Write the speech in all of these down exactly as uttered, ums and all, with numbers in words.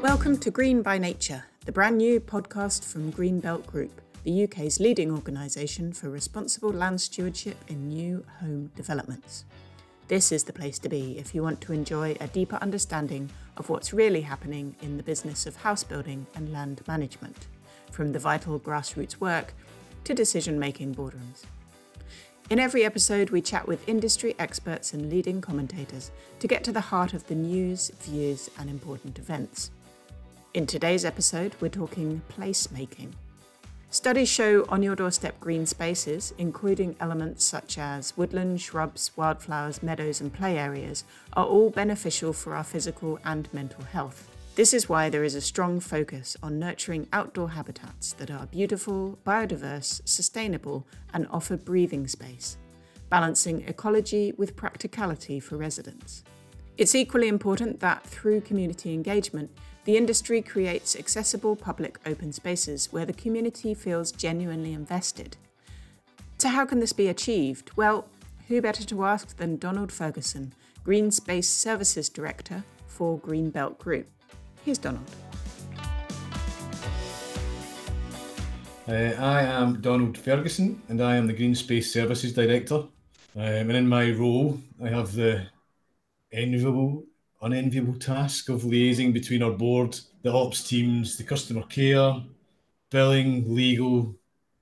Welcome to Green by Nature, the brand new podcast from Greenbelt Group, the U K's leading organisation for responsible land stewardship in new home developments. This is the place to be if you want to enjoy a deeper understanding of what's really happening in the business of house building and land management, from the vital grassroots work to decision-making boardrooms. In every episode, we chat with industry experts and leading commentators to get to the heart of the news, views, and important events. In today's episode, we're talking placemaking. Studies show on-your-doorstep green spaces, including elements such as woodland, shrubs, wildflowers, meadows, and play areas, are all beneficial for our physical and mental health. This is why there is a strong focus on nurturing outdoor habitats that are beautiful, biodiverse, sustainable, and offer breathing space, balancing ecology with practicality for residents. It's equally important that through community engagement, the industry creates accessible public open spaces where the community feels genuinely invested. So how can this be achieved? Well, who better to ask than Donald Ferguson, Green Space Services Director for Greenbelt Group. Here's Donald. Uh, I am Donald Ferguson and I am the Green Space Services Director. Um, and in my role, I have the enviable unenviable task of liaising between our board, the ops teams, the customer care, billing, legal,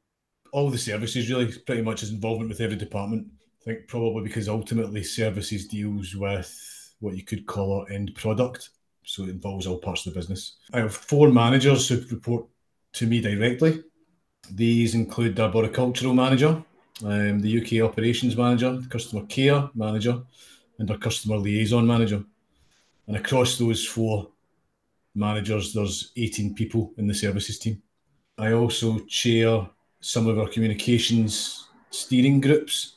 all the services really, pretty much as involvement with every department. I think probably because ultimately services deals with what you could call our end product, so it involves all parts of the business. I have four managers who report to me directly. These include our arboricultural manager, um, the U K operations manager, the customer care manager, and our customer liaison manager. And across those four managers, there's eighteen people in the services team. I also chair some of our communications steering groups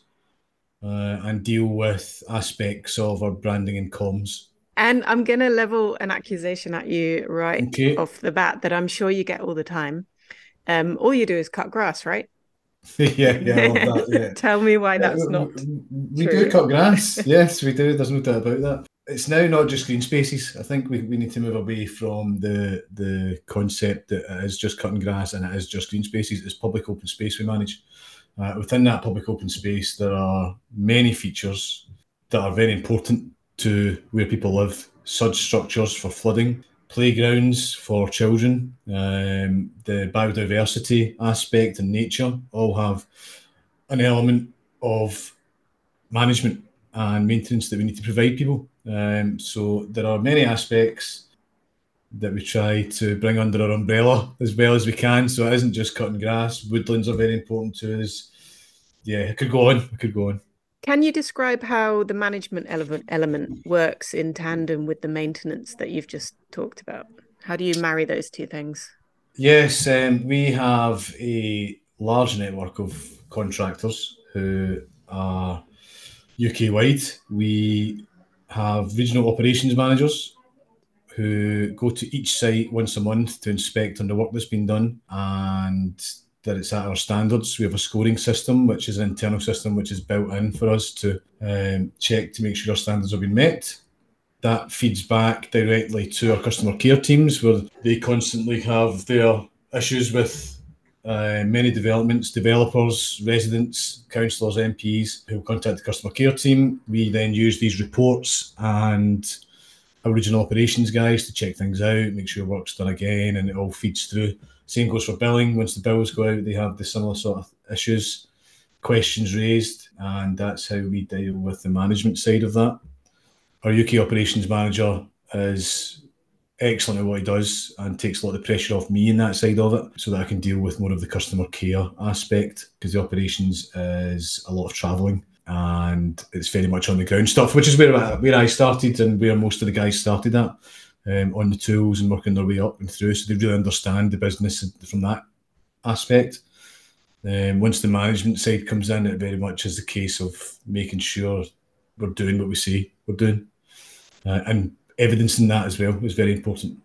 uh, and deal with aspects of our branding and comms. And I'm going to level an accusation at you right okay. off the bat that I'm sure you get all the time. Um, all you do is cut grass, right? yeah, yeah, I love that. Yeah. Tell me why that's uh, not We, we true. do cut grass. Yes, we do. There's no doubt about that. It's now not just green spaces. I think we, we need to move away from the the concept that it is just cutting grass and it is just green spaces. It's public open space we manage. Uh, within that public open space, there are many features that are very important to where people live. Sud structures for flooding, playgrounds for children, um, the biodiversity aspect and nature all have an element of management and maintenance that we need to provide people. Um, so there are many aspects that we try to bring under our umbrella as well as we can. So it isn't just cutting grass. Woodlands are very important to us. Yeah, I could go on. I could go on. Can you describe how the management element element works in tandem with the maintenance that you've just talked about? How do you marry those two things? Yes, um, we have a large network of contractors who are U K-wide. We have regional operations managers who go to each site once a month to inspect on the work that's been done and that it's at our standards. We have a scoring system, which is an internal system which is built in for us to um, check to make sure our standards have been met. That feeds back directly to our customer care teams where they constantly have their issues with uh, many developments, developers, residents, councillors, M Ps who contact the customer care team. We then use these reports and our regional operations guys to check things out, make sure work's done again, and it all feeds through. Same goes for billing. Once the bills go out, they have the similar sort of issues, questions raised, and that's how we deal with the management side of that. Our U K operations manager is excellent at what he does and takes a lot of the pressure off me in that side of it so that I can deal with more of the customer care aspect, because the operations is a lot of travelling and it's very much on the ground stuff, which is where I, where I started and where most of the guys started at, um, on the tools and working their way up and through, so they really understand the business from that aspect. Um, once the management side comes in, it very much is the case of making sure we're doing what we say we're doing, uh, and evidencing that as well is very important.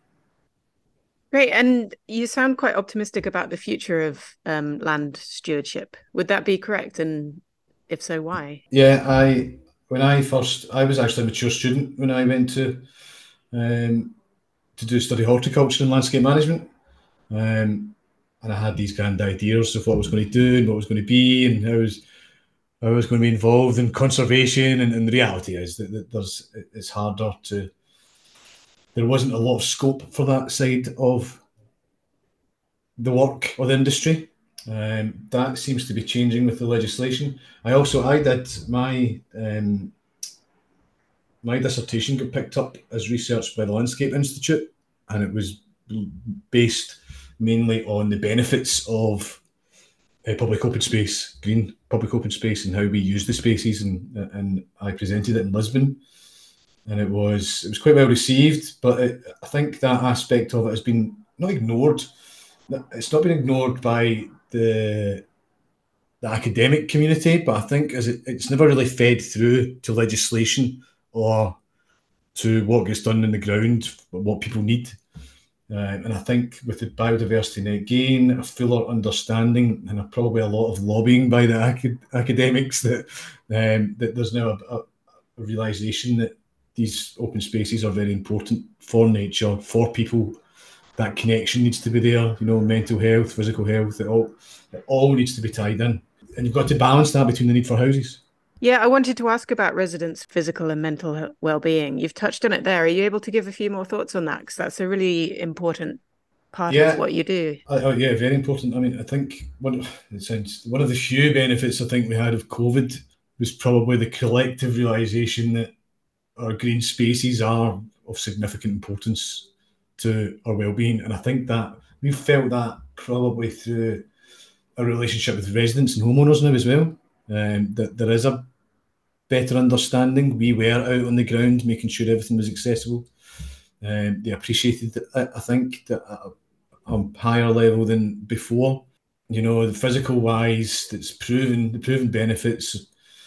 Great. And you sound quite optimistic about the future of um, land stewardship. Would that be correct? And if so, why? Yeah, I when I first, I was actually a mature student when I went to um, to do study horticulture and landscape management. Um, and I had these grand ideas of what I was going to do and what was going to be, and how I was, how I was going to be involved in conservation. And, and the reality is that, that there's it's harder to. There wasn't a lot of scope for that side of the work or the industry. Um, that seems to be changing with the legislation. I also I did my um, my dissertation got picked up as research by the Landscape Institute, and it was based mainly on the benefits of uh, public open space, green public open space, and how we use the spaces. And and I presented it in Lisbon, and it was it was quite well received. But it, I think that aspect of it has been not ignored. It's not been ignored by the the academic community, but I think as it, it's never really fed through to legislation or to what gets done in the ground, what people need. Uh, and I think with the biodiversity net gain, a fuller understanding, and a, probably a lot of lobbying by the acad- academics, that um, that there's now a, a, a realisation that these open spaces are very important for nature, for people. That connection needs to be there, you know, mental health, physical health, it all, it all needs to be tied in. And you've got to balance that between the need for houses. Yeah, I wanted to ask about residents' physical and mental well-being. You've touched on it there. Are you able to give a few more thoughts on that? Because that's a really important part yeah, of what you do. Uh, yeah, very important. I mean, I think one, it sounds, one of the few benefits I think we had of COVID was probably the collective realisation that our green spaces are of significant importance to our well-being. And I think that we've felt that probably through a relationship with residents and homeowners now as well, um, that there is a better understanding. We were out on the ground making sure everything was accessible. Um, they appreciated it, I think, that at a higher level than before. You know, the physical wise, that's proven, the proven benefits,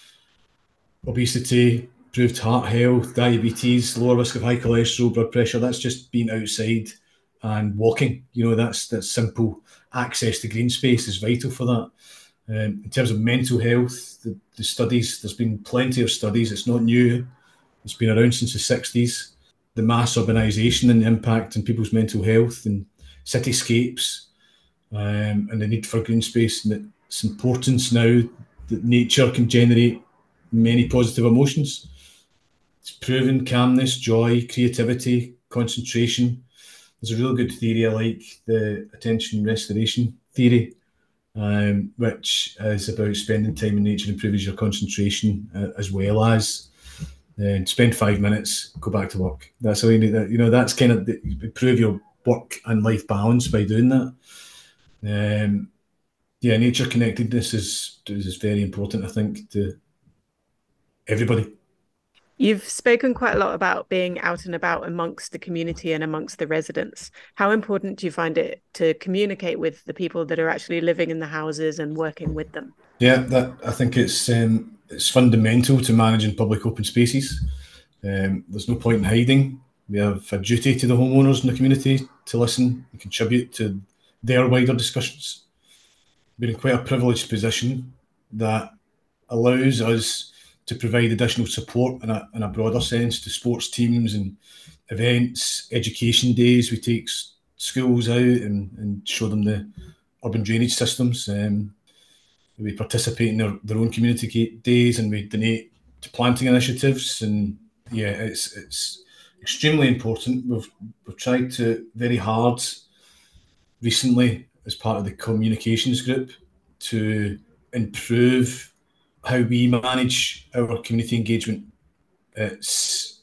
obesity, improved heart health, diabetes, lower risk of high cholesterol, blood pressure. That's just being outside and walking. You know, that's that simple access to green space is vital for that. Um, in terms of mental health, the, the studies, there's been plenty of studies. It's not new. It's been around since the sixties. The mass urbanisation and the impact on people's mental health and cityscapes, um, and the need for green space, and its importance now that nature can generate many positive emotions. It's proven calmness, joy, creativity, concentration. There's a really good theory I like, the attention restoration theory, um, which is about spending time in nature improves your concentration, uh, as well as uh, spend five minutes, go back to work. That's how you need that. You know, that's kind of the, improve your work and life balance by doing that. Um, yeah, nature connectedness is is very important, I think, to everybody. You've spoken quite a lot about being out and about amongst the community and amongst the residents. How important do you find it to communicate with the people that are actually living in the houses and working with them? Yeah, that I think it's um, it's fundamental to managing public open spaces. Um, there's no point in hiding. We have a duty to the homeowners in the community to listen and contribute to their wider discussions. We're in quite a privileged position that allows us to provide additional support in a, in a broader sense to sports teams and events, education days. We take s- schools out and, and show them the urban drainage systems. Um, we participate in their, their own community days, and we donate to planting initiatives. And yeah, it's it's extremely important. We've we've tried to very hard recently as part of the communications group to improve how we manage our community engagement. It's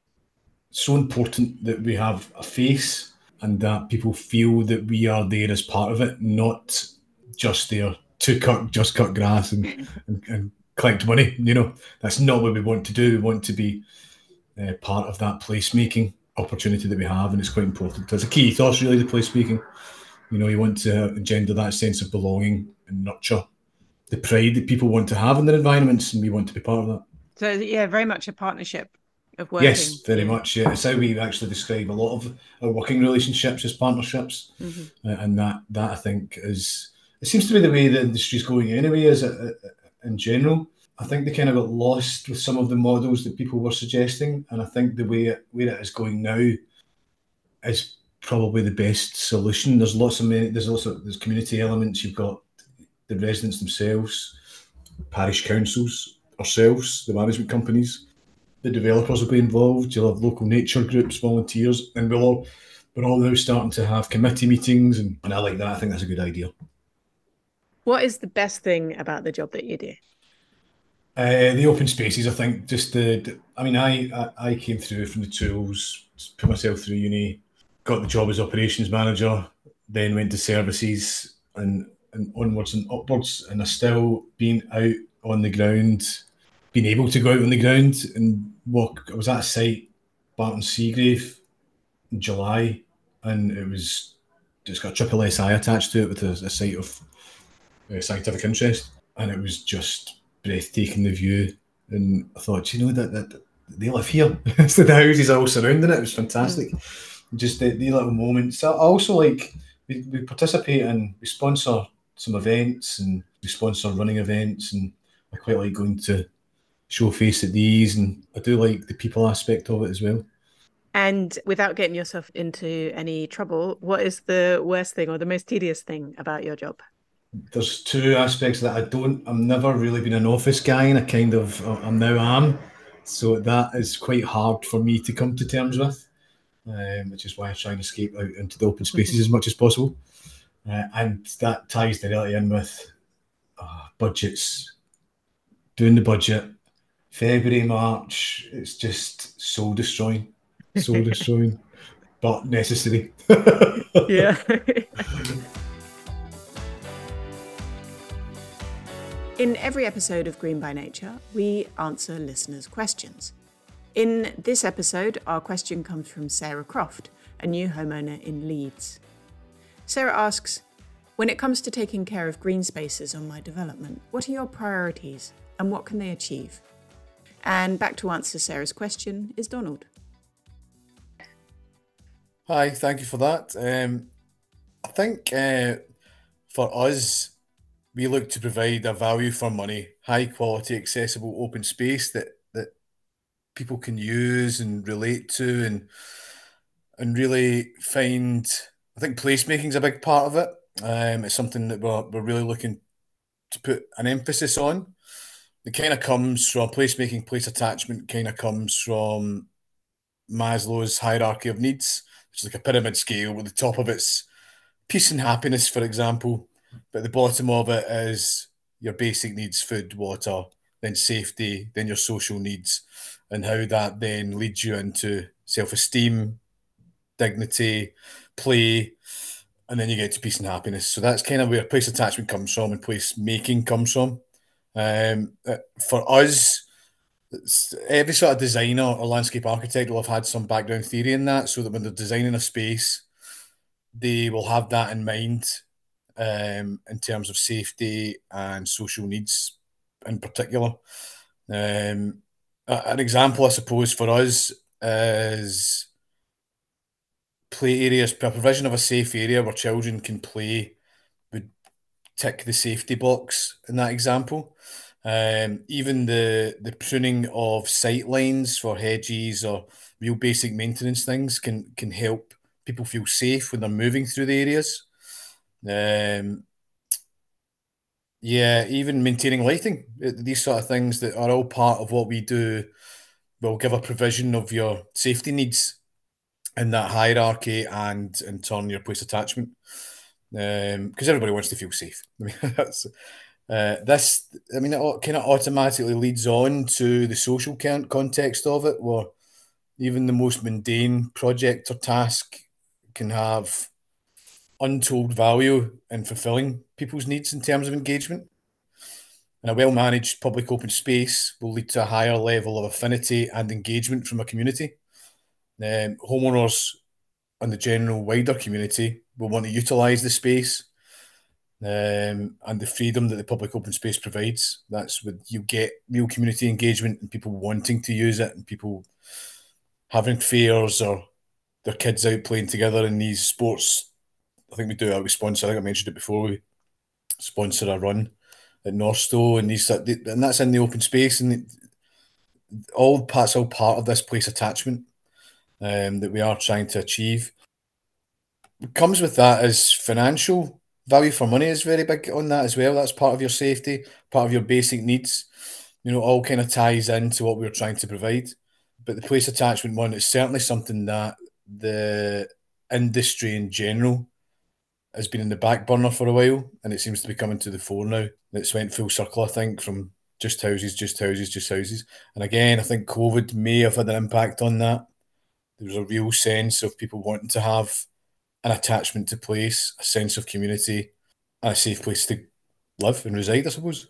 so important that we have a face and that people feel that we are there as part of it, not just there to cut just cut grass and, and, and collect money. You know, that's not what we want to do. We want to be uh, part of that placemaking opportunity that we have, and it's quite important. It's a key ethos, really, the placemaking. You know, you want to engender that sense of belonging and nurture the pride that people want to have in their environments, and we want to be part of that. So yeah, very much a partnership of working. Yes, very yeah. much. Yeah, it's how we actually describe a lot of our working relationships as partnerships, mm-hmm. uh, and that that I think is it seems to be the way the industry's going anyway. Is it, uh, in general, I think they kind of got lost with some of the models that people were suggesting, and I think the way it, where it is going now, is probably the best solution. There's lots of there's also there's community elements. You've got the residents themselves, parish councils, ourselves, the management companies, the developers will be involved. You'll have local nature groups, volunteers, and we'll all we're all now starting to have committee meetings, and, and I like that. I think that's a good idea. What is the best thing about the job that you do? Uh, the open spaces, I think, just the, the I mean, I, I I came through from the tools, put myself through uni, got the job as operations manager, then went to services and, and onwards and upwards, and I still been out on the ground, being able to go out on the ground and walk. I was at a site, Barton Seagrave, in July, and it was just got a triple S I attached to it with a, a site of uh, scientific interest, and it was just breathtaking, the view. And I thought, you know, that, that they live here. So the houses are all surrounding it. It was fantastic. Mm. Just the, the little moments. I also like we, we participate and we sponsor some events, and we sponsor running events, and I quite like going to show face at these, and I do like the people aspect of it as well. And without getting yourself into any trouble, what is the worst thing or the most tedious thing about your job? There's two aspects that I don't, I've never really been an office guy, and I kind of, I now am. So that is quite hard for me to come to terms with, um, which is why I try and escape out into the open spaces as much as possible. Uh, and that ties directly in with uh, budgets, doing the budget, February, March, it's just soul destroying, soul destroying, but necessary. Yeah. In every episode of Green by Nature, we answer listeners' questions. In this episode, our question comes from Sarah Croft, a new homeowner in Leeds. Sarah asks, when it comes to taking care of green spaces on my development, what are your priorities and what can they achieve? And back to answer Sarah's question is Donald. Hi, thank you for that. Um, I think uh, for us, we look to provide a value for money, high quality, accessible open space that that people can use and relate to, and and really find. I think placemaking is a big part of it. Um, it's something that we're we're really looking to put an emphasis on. It kind of comes from placemaking, place attachment. Kind of comes from Maslow's hierarchy of needs, which is like a pyramid scale. With the top of it's peace and happiness, for example. But at the bottom of it is your basic needs, food, water, then safety, then your social needs, and how that then leads you into self-esteem, dignity, play, and then you get to peace and happiness. So that's kind of where place attachment comes from and place making comes from. Um, for us, every sort of designer or landscape architect will have had some background theory in that, so that when they're designing a space, they will have that in mind. Um, in terms of safety and social needs in particular. Um, an example, I suppose, for us is play areas. A provision of a safe area where children can play would tick the safety box in that example. Um, even the the pruning of sight lines for hedges or real basic maintenance things can can help people feel safe when they're moving through the areas. Um, Yeah, even maintaining lighting, uh, these sort of things that are all part of what we do will give a provision of your safety needs in that hierarchy and in turn your place attachment. Um, because everybody wants to feel safe. I mean, that's uh, this. I mean, it kind of automatically leads on to the social con- context of it, where even the most mundane project or task can have untold value in fulfilling people's needs in terms of engagement. And a well-managed public open space will lead to a higher level of affinity and engagement from a community. Um, homeowners and the general wider community will want to utilise the space um, and the freedom that the public open space provides. That's what you get, real community engagement and people wanting to use it and people having fairs or their kids out playing together in these sports. I think we do that. We sponsor, I think I mentioned it before, we sponsor a run at Northstowe, and these and that's in the open space, and all parts all part of this place attachment um, that we are trying to achieve. comes with that is financial value for money is very big on that as well. That's part of your safety, part of your basic needs. You know, all kind of ties into what we're trying to provide. But the place attachment one is certainly something that the industry in general has been in the back burner for a while, and it seems to be coming to the fore now. It's went full circle, I think, from just houses, just houses, just houses. And again, I think COVID may have had an impact on that. There was a real sense of people wanting to have an attachment to place, a sense of community, and a safe place to live and reside, I suppose.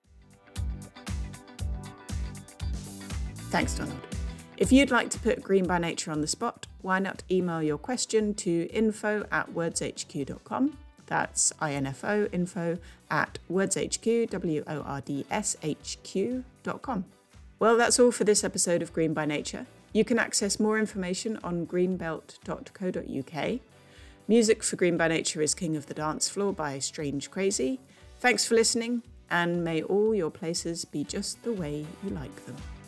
Thanks, Donald. If you'd like to put Green by Nature on the spot, why not email your question to info at wordshq dot com. That's info, info at wordshq, W O R D S H Q dot com. Well, that's all for this episode of Green by Nature. You can access more information on greenbelt dot co dot uk. Music for Green by Nature is King of the Dance Floor by Strange Crazy. Thanks for listening, and may all your places be just the way you like them.